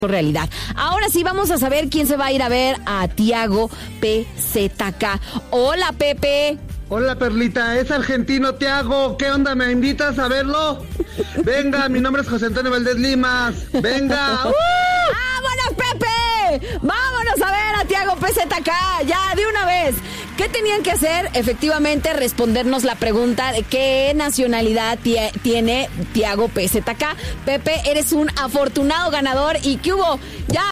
realidad. Ahora sí vamos a saber quién se va a ir a ver a Tiago PZK. Hola, Pepe. Hola, Perlita, es argentino Tiago. ¿Qué onda? ¿Me invitas a verlo? Venga, mi nombre es José Antonio Valdés Limas. Venga. ¡Vámonos, Pepe! ¡Vámonos a ver a Tiago PZK! Ya, de una vez. ¿Qué tenían que hacer? Efectivamente, respondernos la pregunta de qué nacionalidad tiene Tiago PZK. Pepe, eres un afortunado ganador. ¿Y qué hubo? Ya.